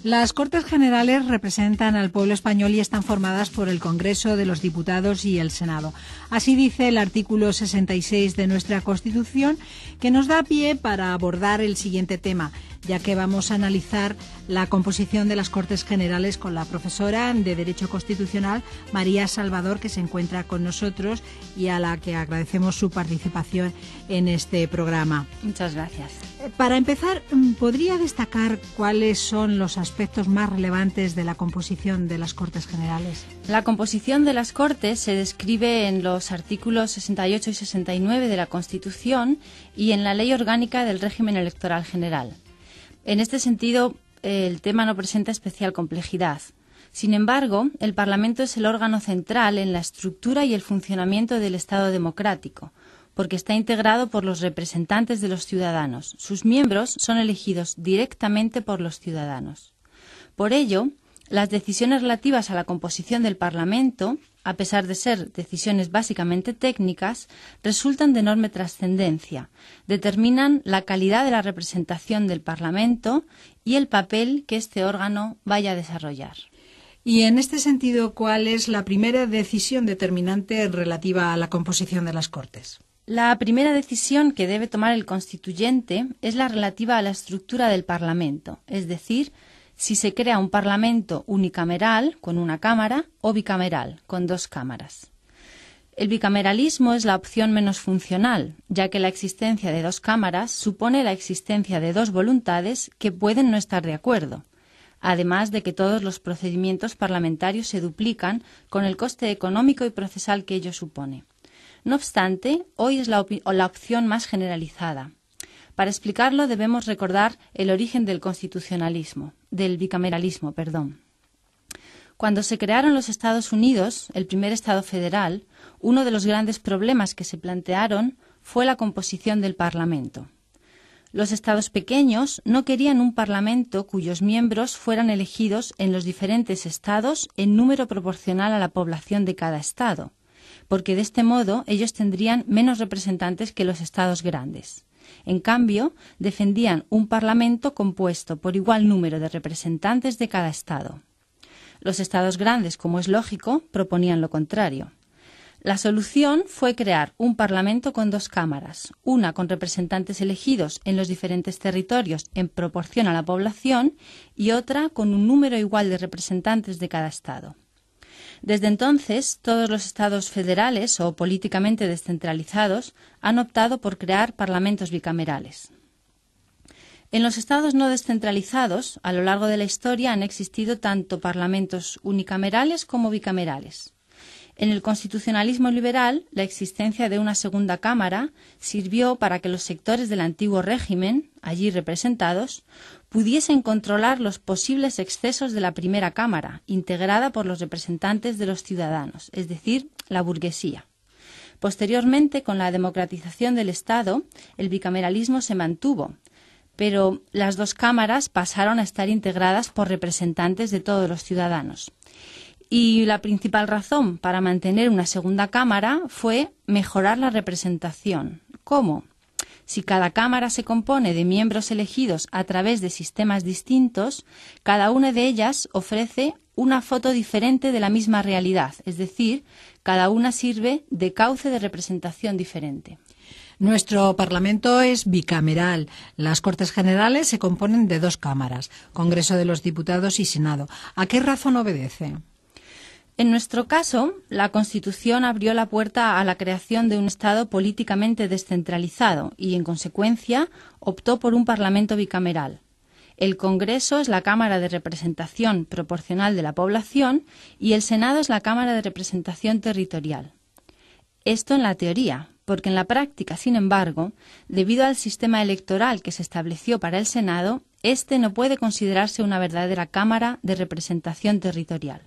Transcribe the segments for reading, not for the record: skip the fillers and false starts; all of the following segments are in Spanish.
Las Cortes Generales representan al pueblo español y están formadas por el Congreso de los Diputados y el Senado. Así dice el artículo 66 de nuestra Constitución, que nos da pie para abordar el siguiente tema, ya que vamos a analizar la composición de las Cortes Generales con la profesora de Derecho Constitucional, María Salvador, que se encuentra con nosotros y a la que agradecemos su participación en este programa. Muchas gracias. Para empezar, ¿podría destacar cuáles son los aspectos más relevantes de la composición de las Cortes Generales? La composición de las Cortes se describe en los artículos 68 y 69 de la Constitución y en la Ley Orgánica del Régimen Electoral General. En este sentido, el tema no presenta especial complejidad. Sin embargo, el Parlamento es el órgano central en la estructura y el funcionamiento del Estado democrático, porque está integrado por los representantes de los ciudadanos. Sus miembros son elegidos directamente por los ciudadanos. Por ello, las decisiones relativas a la composición del Parlamento, a pesar de ser decisiones básicamente técnicas, resultan de enorme trascendencia, determinan la calidad de la representación del Parlamento y el papel que este órgano vaya a desarrollar. Y en este sentido, ¿cuál es la primera decisión determinante relativa a la composición de las Cortes? La primera decisión que debe tomar el constituyente es la relativa a la estructura del Parlamento, es decir, si se crea un Parlamento unicameral, con una cámara, o bicameral, con dos cámaras. El bicameralismo es la opción menos funcional, ya que la existencia de dos cámaras supone la existencia de dos voluntades que pueden no estar de acuerdo, además de que todos los procedimientos parlamentarios se duplican con el coste económico y procesal que ello supone. No obstante, hoy es la opción más generalizada. Para explicarlo debemos recordar el origen del bicameralismo. Cuando se crearon los Estados Unidos, el primer Estado federal, uno de los grandes problemas que se plantearon fue la composición del Parlamento. Los estados pequeños no querían un Parlamento cuyos miembros fueran elegidos en los diferentes estados en número proporcional a la población de cada estado, porque de este modo ellos tendrían menos representantes que los estados grandes. En cambio, defendían un Parlamento compuesto por igual número de representantes de cada estado. Los estados grandes, como es lógico, proponían lo contrario. La solución fue crear un Parlamento con dos cámaras, una con representantes elegidos en los diferentes territorios en proporción a la población y otra con un número igual de representantes de cada estado. Desde entonces, todos los estados federales o políticamente descentralizados han optado por crear parlamentos bicamerales. En los estados no descentralizados, a lo largo de la historia han existido tanto parlamentos unicamerales como bicamerales. En el constitucionalismo liberal, la existencia de una segunda cámara sirvió para que los sectores del antiguo régimen, allí representados, pudiesen controlar los posibles excesos de la primera cámara, integrada por los representantes de los ciudadanos, es decir, la burguesía. Posteriormente, con la democratización del Estado, el bicameralismo se mantuvo, pero las dos cámaras pasaron a estar integradas por representantes de todos los ciudadanos. Y la principal razón para mantener una segunda cámara fue mejorar la representación. ¿Cómo? Si cada cámara se compone de miembros elegidos a través de sistemas distintos, cada una de ellas ofrece una foto diferente de la misma realidad, es decir, cada una sirve de cauce de representación diferente. Nuestro Parlamento es bicameral. Las Cortes Generales se componen de dos cámaras, Congreso de los Diputados y Senado. ¿A qué razón obedece? En nuestro caso, la Constitución abrió la puerta a la creación de un Estado políticamente descentralizado y, en consecuencia, optó por un Parlamento bicameral. El Congreso es la Cámara de Representación Proporcional de la Población y el Senado es la Cámara de Representación Territorial. Esto en la teoría, porque en la práctica, sin embargo, debido al sistema electoral que se estableció para el Senado, este no puede considerarse una verdadera Cámara de Representación Territorial.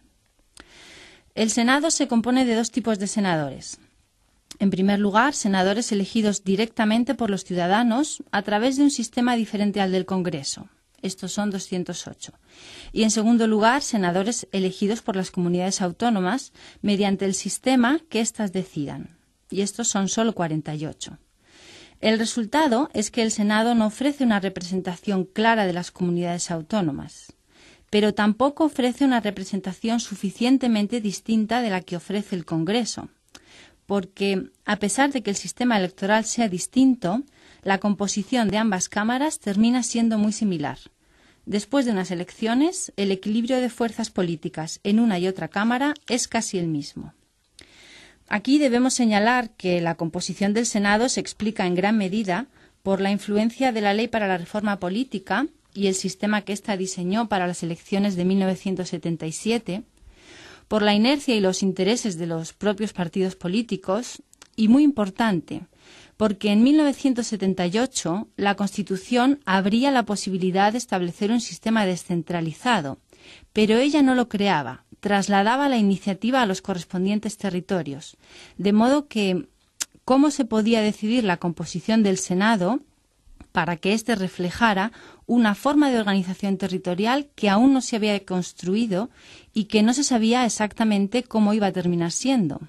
El Senado se compone de dos tipos de senadores. En primer lugar, senadores elegidos directamente por los ciudadanos a través de un sistema diferente al del Congreso. Estos son 208. Y en segundo lugar, senadores elegidos por las comunidades autónomas mediante el sistema que éstas decidan. Y estos son solo 48. El resultado es que el Senado no ofrece una representación clara de las comunidades autónomas. pero tampoco ofrece una representación suficientemente distinta de la que ofrece el Congreso, porque a pesar de que el sistema electoral sea distinto, la composición de ambas cámaras termina siendo muy similar. Después de unas elecciones, el equilibrio de fuerzas políticas en una y otra cámara es casi el mismo. Aquí debemos señalar que la composición del Senado se explica en gran medida por la influencia de la Ley para la Reforma Política y el sistema que ésta diseñó para las elecciones de 1977, por la inercia y los intereses de los propios partidos políticos y, muy importante, porque en 1978 la Constitución abría la posibilidad de establecer un sistema descentralizado, pero ella no lo creaba, trasladaba la iniciativa a los correspondientes territorios, de modo que cómo se podía decidir la composición del Senado para que éste reflejara una forma de organización territorial que aún no se había construido y que no se sabía exactamente cómo iba a terminar siendo.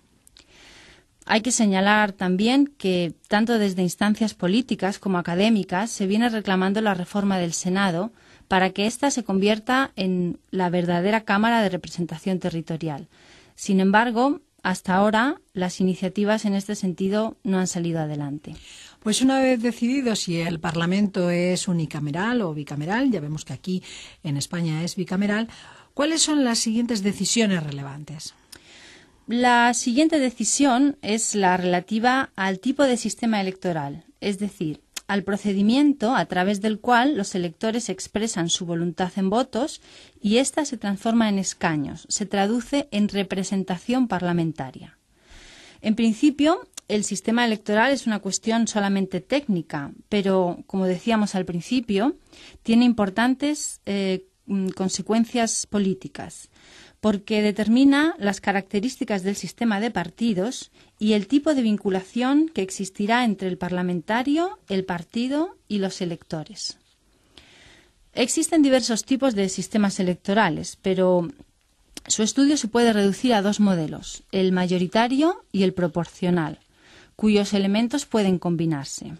Hay que señalar también que tanto desde instancias políticas como académicas se viene reclamando la reforma del Senado para que ésta se convierta en la verdadera Cámara de Representación Territorial. Sin embargo, hasta ahora las iniciativas en este sentido no han salido adelante. Pues una vez decidido si el Parlamento es unicameral o bicameral, ya vemos que aquí en España es bicameral, ¿cuáles son las siguientes decisiones relevantes? La siguiente decisión es la relativa al tipo de sistema electoral, es decir, al procedimiento a través del cual los electores expresan su voluntad en votos y ésta se transforma en escaños, se traduce en representación parlamentaria. En principio, el sistema electoral es una cuestión solamente técnica, pero, como decíamos al principio, tiene importantes consecuencias políticas, porque determina las características del sistema de partidos y el tipo de vinculación que existirá entre el parlamentario, el partido y los electores. Existen diversos tipos de sistemas electorales, pero su estudio se puede reducir a dos modelos, el mayoritario y el proporcional, cuyos elementos pueden combinarse.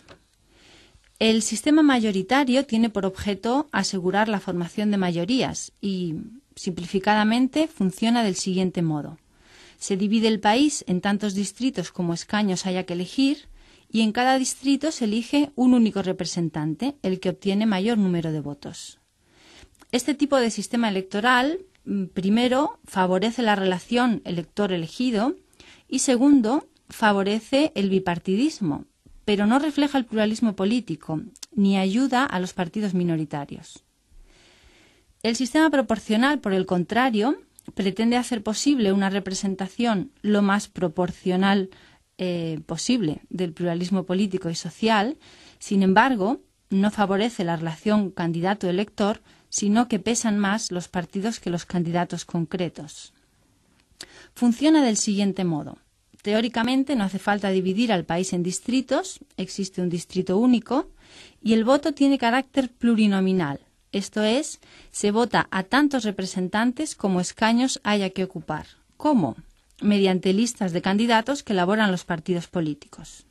El sistema mayoritario tiene por objeto asegurar la formación de mayorías y, simplificadamente, funciona del siguiente modo. Se divide el país en tantos distritos como escaños haya que elegir y en cada distrito se elige un único representante, el que obtiene mayor número de votos. Este tipo de sistema electoral, primero, favorece la relación elector-elegido y, segundo, favorece el bipartidismo, pero no refleja el pluralismo político ni ayuda a los partidos minoritarios. El sistema proporcional, por el contrario, pretende hacer posible una representación lo más proporcional posible del pluralismo político y social. Sin embargo, no favorece la relación candidato-elector, sino que pesan más los partidos que los candidatos concretos. Funciona del siguiente modo. Teóricamente no hace falta dividir al país en distritos, existe un distrito único, y el voto tiene carácter plurinominal. Esto es, se vota a tantos representantes como escaños haya que ocupar. ¿Cómo? Mediante listas de candidatos que elaboran los partidos políticos.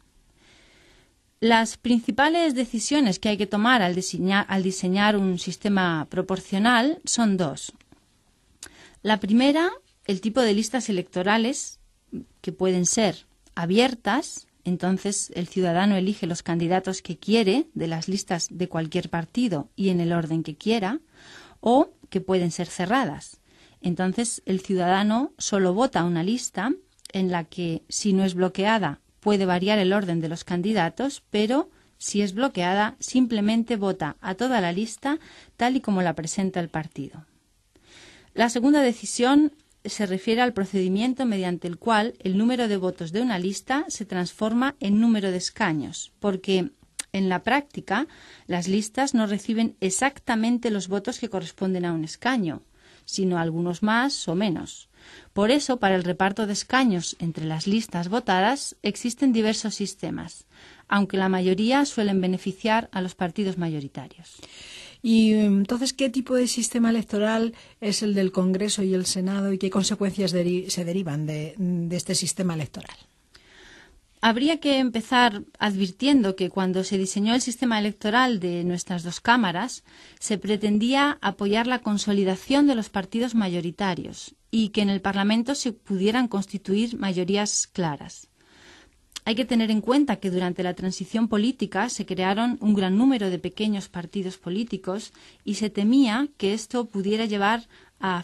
Las principales decisiones que hay que tomar al diseñar un sistema proporcional son dos. La primera, el tipo de listas electorales, que pueden ser abiertas, entonces el ciudadano elige los candidatos que quiere de las listas de cualquier partido y en el orden que quiera, o que pueden ser cerradas. Entonces el ciudadano solo vota una lista en la que, si no es bloqueada, puede variar el orden de los candidatos, pero si es bloqueada, simplemente vota a toda la lista tal y como la presenta el partido. La segunda decisión se refiere al procedimiento mediante el cual el número de votos de una lista se transforma en número de escaños, porque en la práctica las listas no reciben exactamente los votos que corresponden a un escaño, sino algunos más o menos. Por eso, para el reparto de escaños entre las listas votadas existen diversos sistemas, aunque la mayoría suelen beneficiar a los partidos mayoritarios. Y entonces, ¿qué tipo de sistema electoral es el del Congreso y el Senado y qué consecuencias se derivan de este sistema electoral? habría que empezar advirtiendo que cuando se diseñó el sistema electoral de nuestras dos cámaras, se pretendía apoyar la consolidación de los partidos mayoritarios y que en el Parlamento se pudieran constituir mayorías claras. Hay que tener en cuenta que durante la transición política se crearon un gran número de pequeños partidos políticos y se temía que esto pudiera llevar a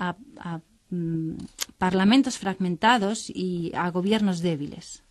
parlamentos fragmentados y a gobiernos débiles.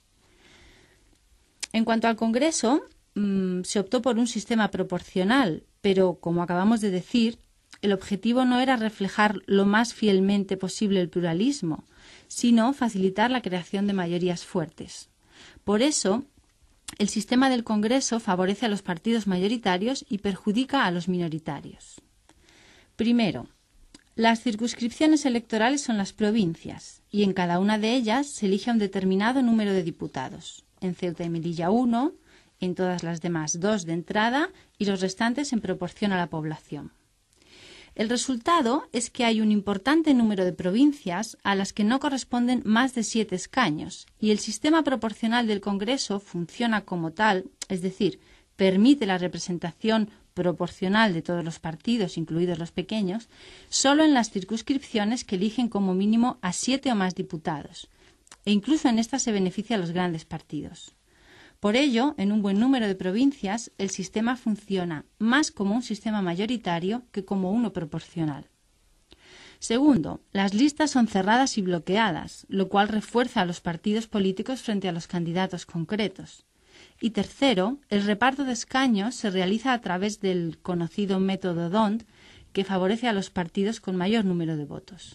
En cuanto al Congreso, se optó por un sistema proporcional, pero, como acabamos de decir, el objetivo no era reflejar lo más fielmente posible el pluralismo, sino facilitar la creación de mayorías fuertes. Por eso, el sistema del Congreso favorece a los partidos mayoritarios y perjudica a los minoritarios. Primero, las circunscripciones electorales son las provincias y en cada una de ellas se elige un determinado número de diputados. En Ceuta y Melilla 1, en todas las demás 2 de entrada y los restantes en proporción a la población. El resultado es que hay un importante número de provincias a las que no corresponden más de 7 escaños y el sistema proporcional del Congreso funciona como tal, es decir, permite la representación proporcional de todos los partidos, incluidos los pequeños, solo en las circunscripciones que eligen como mínimo a 7 o más diputados, e incluso en estas se beneficia a los grandes partidos. Por ello, en un buen número de provincias, el sistema funciona más como un sistema mayoritario que como uno proporcional. Segundo, las listas son cerradas y bloqueadas, lo cual refuerza a los partidos políticos frente a los candidatos concretos. Y tercero, el reparto de escaños se realiza a través del conocido método D'Hondt, que favorece a los partidos con mayor número de votos.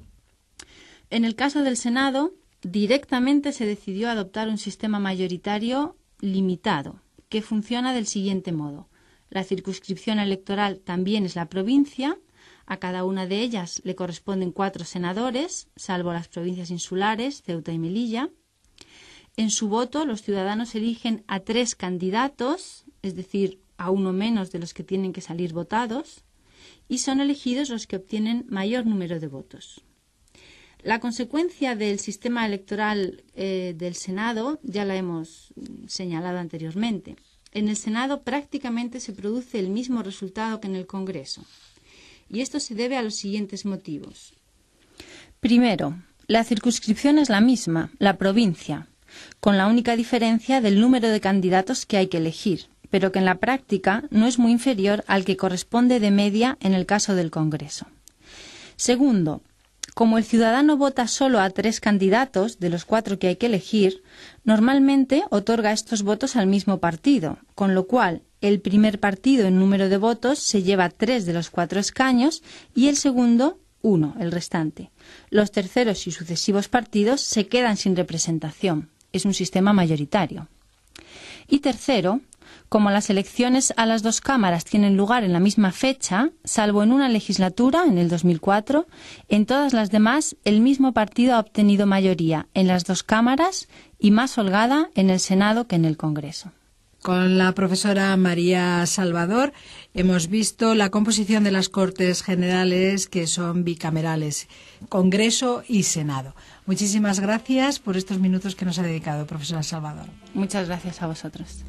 En el caso del Senado, directamente se decidió adoptar un sistema mayoritario limitado, que funciona del siguiente modo. La circunscripción electoral también es la provincia, a cada una de ellas le corresponden 4 senadores, salvo las provincias insulares, Ceuta y Melilla. En su voto, los ciudadanos eligen a 3 candidatos, es decir, a uno menos de los que tienen que salir votados, y son elegidos los que obtienen mayor número de votos. La consecuencia del sistema electoral del Senado ya la hemos señalado anteriormente. En el Senado prácticamente se produce el mismo resultado que en el Congreso. Y esto se debe a los siguientes motivos. Primero, la circunscripción es la misma, la provincia, con la única diferencia del número de candidatos que hay que elegir, pero que en la práctica no es muy inferior al que corresponde de media en el caso del Congreso. Segundo, como el ciudadano vota solo a 3 candidatos de los 4 que hay que elegir, normalmente otorga estos votos al mismo partido, con lo cual el primer partido en número de votos se lleva 3 de los 4 escaños y el segundo 1, el restante. Los terceros y sucesivos partidos se quedan sin representación. Es un sistema mayoritario. Y tercero, como las elecciones a las 2 cámaras tienen lugar en la misma fecha, salvo en una legislatura, en el 2004, en todas las demás el mismo partido ha obtenido mayoría en las 2 cámaras y más holgada en el Senado que en el Congreso. Con la profesora María Salvador hemos visto la composición de las Cortes Generales, que son bicamerales, Congreso y Senado. Muchísimas gracias por estos minutos que nos ha dedicado, profesora Salvador. Muchas gracias a vosotros.